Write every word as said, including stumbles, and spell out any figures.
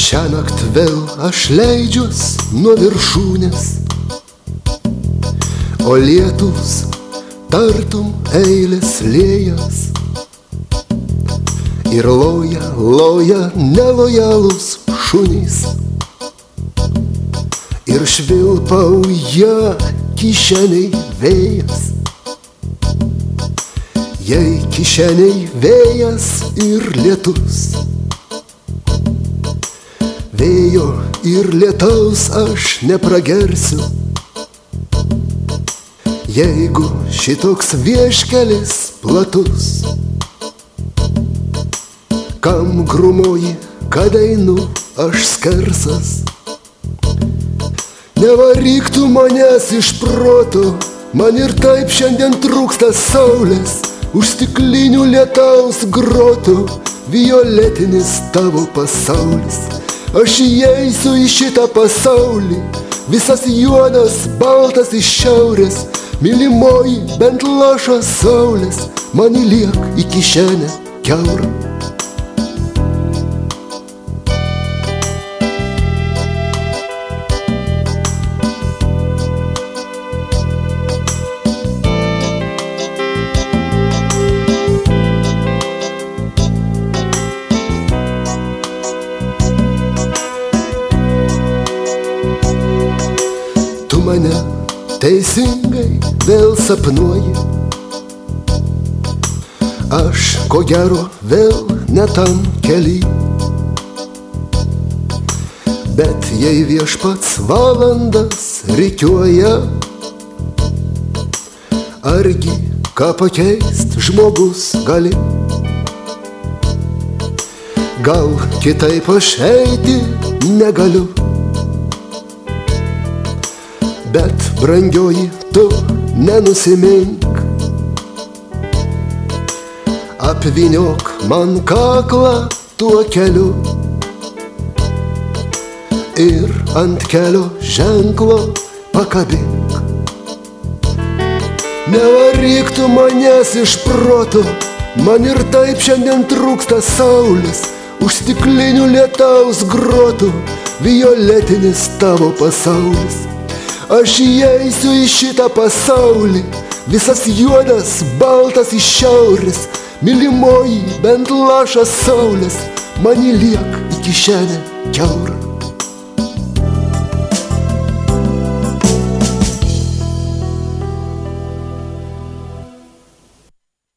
Šiąnakt vėl aš leidžiuos nuo viršūnės, o lietus tartum eilės liejas. Ir loja, loja nelojalūs šunys, ir švilpauja kišeniai vėjas. Jei kišeniai vėjas ir lietus, vėjo ir lietaus aš nepragersiu. Jeigu šitoks vieškelis platus, kam grumoji, kad einu aš skersas. Nevaryk tu manęs iš proto, man ir taip šiandien trūksta saulės. Už stiklinių lietaus grotų violetinis tavo pasaulis. Aš įeisiu į šitą pasaulį, visas juodas, baltas iš šiaurės. Mylimoji, bent lašą saulės, man įliek į kišenę kiaurą. Tu mane teisingai vėl sapnuoji, aš ko gero vėl ne tam kely. Bet jei viešpats valandas rikiuoja, argi ką pakeist žmogus gali? Gal kitaip aš eiti negaliu, bet brangioji tu nenusimink. Apvyniok man kaklą tuo keliu ir ant kelio ženklo pakabink. Nevaryk tu manęs iš proto, man ir taip šiandien trūksta saulės. Už stiklinių lietaus grotų violetinis tavo pasaulis. Aš įeisiu į šitą pasaulį, visas juodas, baltas iš šiaurės. Mylimoji, bent lašą saulės, man įliek į kišenę kiaurą.